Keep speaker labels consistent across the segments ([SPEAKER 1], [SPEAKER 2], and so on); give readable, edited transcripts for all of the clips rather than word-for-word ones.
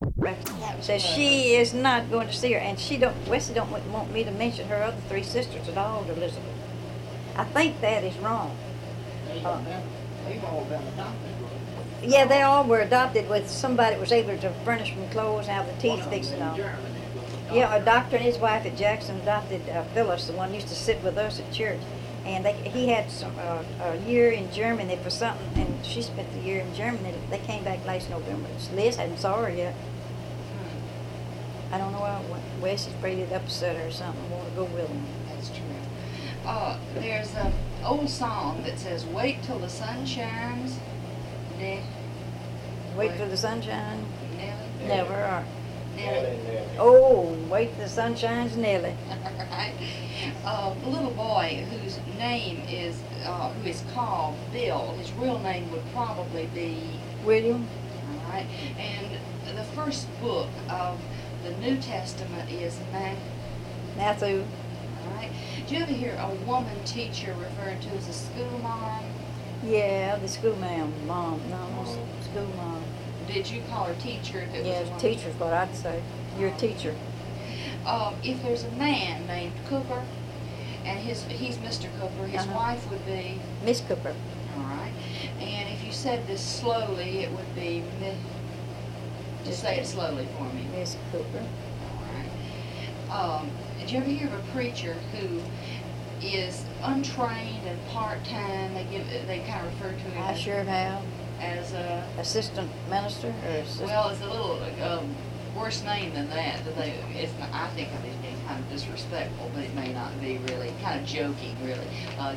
[SPEAKER 1] Says she is not going to see her, and Wesley don't want me to mention her other three sisters at all to Elizabeth. I think that is wrong.
[SPEAKER 2] They've all been adopted.
[SPEAKER 1] Yeah, they all were adopted with somebody that was able to furnish them clothes and have the teeth fixed and all. Yeah, a doctor and his wife at Jackson adopted Phyllis, the one who used to sit with us at church. And he had a year in Germany for something, and she spent the year in Germany. They came back last November. Liz hadn't saw her yet. I don't know why. Wes is afraid to upset her or something. Want to go with him.
[SPEAKER 3] That's true. There's an old song that says, "Wait till the sun shines."
[SPEAKER 1] Wait till the sunshine.
[SPEAKER 3] Nelly.
[SPEAKER 1] Never. Or,
[SPEAKER 3] Nelly.
[SPEAKER 1] oh, wait till the sun shines, Nelly.
[SPEAKER 3] Right. A little boy whose name is, who is called Bill. His real name would probably be
[SPEAKER 1] William.
[SPEAKER 3] All right. And the first book of the New Testament is
[SPEAKER 1] Matthew.
[SPEAKER 3] All right. Do you ever hear a woman teacher referred to as a school mom?
[SPEAKER 1] Yeah, the school mom. No, school mom.
[SPEAKER 3] Did you call her teacher if it
[SPEAKER 1] Yeah,
[SPEAKER 3] was a woman?
[SPEAKER 1] teacher's what I'd say. You're a teacher.
[SPEAKER 3] If there's a man named Cooper, and he's Mr. Cooper, his wife would be
[SPEAKER 1] Miss Cooper.
[SPEAKER 3] all right. And if you said this slowly, it would be just say it slowly for me.
[SPEAKER 1] Miss Cooper.
[SPEAKER 3] All right. Did you ever hear of a preacher who is untrained and part-time? They kind of refer to him
[SPEAKER 1] I sure have.
[SPEAKER 3] as a
[SPEAKER 1] Assistant minister or assistant?
[SPEAKER 3] well, it's a little worse name than that. It's not, I think of it as being kind of disrespectful, but it may not be really. Kind of joking, really.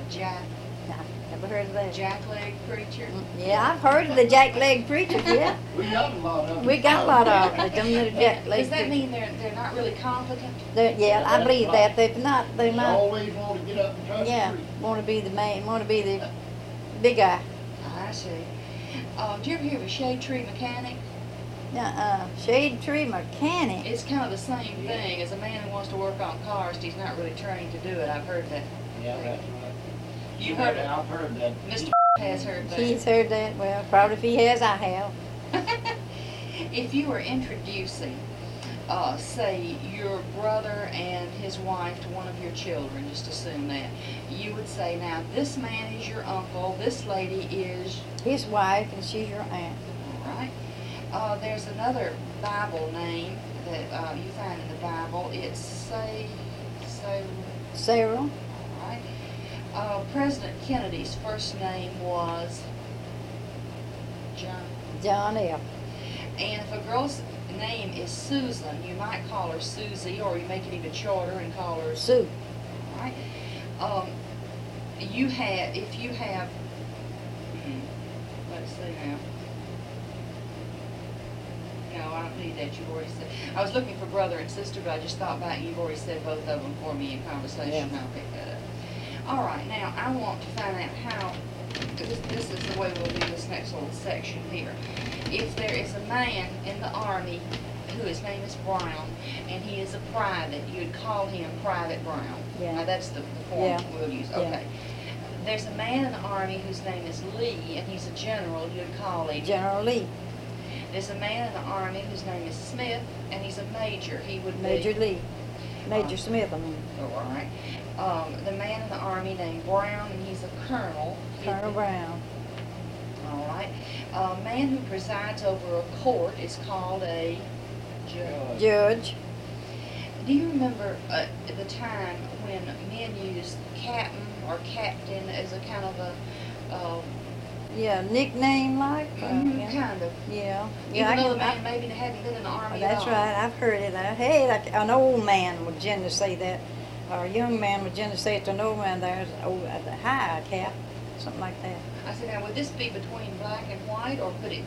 [SPEAKER 1] Never heard of that.
[SPEAKER 3] Jackleg preacher.
[SPEAKER 1] Yeah, I've heard of the jackleg preachers, yeah.
[SPEAKER 2] We got a lot of them.
[SPEAKER 1] We got a lot of them, them little jackleg
[SPEAKER 3] Does that
[SPEAKER 1] preachers.
[SPEAKER 3] mean they're not really competent?
[SPEAKER 1] Yeah, I believe that. They're not,
[SPEAKER 2] They always want to get up and touch the
[SPEAKER 1] yeah,
[SPEAKER 2] tree.
[SPEAKER 1] want to be the man, want to be the big guy.
[SPEAKER 3] I see. Do you ever hear of a shade tree mechanic?
[SPEAKER 1] Shade tree mechanic.
[SPEAKER 3] It's kind of the same thing as a man who wants to work on cars. He's not really trained to do it. I've heard that.
[SPEAKER 2] Yeah, that's right.
[SPEAKER 3] You heard it?
[SPEAKER 2] I've heard that.
[SPEAKER 3] Mr. has heard that.
[SPEAKER 1] He's heard that. Well, probably if he has, I have.
[SPEAKER 3] If you were introducing, say, your brother and his wife to one of your children, just assume that, you would say, now, this man is your uncle, this lady is...
[SPEAKER 1] His wife, and she's your aunt.
[SPEAKER 3] All right. There's another Bible name that you find in the Bible. It's
[SPEAKER 1] Sarah.
[SPEAKER 3] All right. President Kennedy's first name was John.
[SPEAKER 1] John F.
[SPEAKER 3] And if a girl's name is Susan, you might call her Susie, or you make it even shorter and call her
[SPEAKER 1] Sue.
[SPEAKER 3] All right. If you have, let's see now. No, I don't need that. You've already said. I was looking for brother and sister, but I just thought back. You've already said both of them for me in conversation.
[SPEAKER 1] Yeah.
[SPEAKER 3] I'll pick that up. All right. Now I want to find out how. This is the way we'll do this next little section here. If there is a man in the Army who his name is Brown, and he is a private, you'd call him Private Brown.
[SPEAKER 1] Yeah.
[SPEAKER 3] Now that's the form
[SPEAKER 1] Yeah.
[SPEAKER 3] we'll use.
[SPEAKER 1] Yeah.
[SPEAKER 3] Okay. There's a man in the Army whose name is Lee, and he's a general. You'd call him.
[SPEAKER 1] General Lee.
[SPEAKER 3] There's a man in the Army whose name is Smith, and he's a major. He would
[SPEAKER 1] Major
[SPEAKER 3] be.
[SPEAKER 1] Lee. Major Smith, I mean.
[SPEAKER 3] Oh, all right. The man in the Army named Brown, and he's a colonel.
[SPEAKER 1] Colonel Brown.
[SPEAKER 3] All right. A man who presides over a court is called a judge.
[SPEAKER 1] Judge.
[SPEAKER 3] Do you remember the time when men used captain or captain as a kind of a
[SPEAKER 1] Yeah, nickname like? Yeah.
[SPEAKER 3] kind of.
[SPEAKER 1] Yeah.
[SPEAKER 3] Even though the
[SPEAKER 1] I-
[SPEAKER 3] man maybe hadn't been in the Army at
[SPEAKER 1] That's
[SPEAKER 3] all.
[SPEAKER 1] right. I've heard it. Hey, like an old man would generally say that, or a young man would generally say it to an old man. There's hi, cap, something like that.
[SPEAKER 3] I said, now would this be between black and white, or could it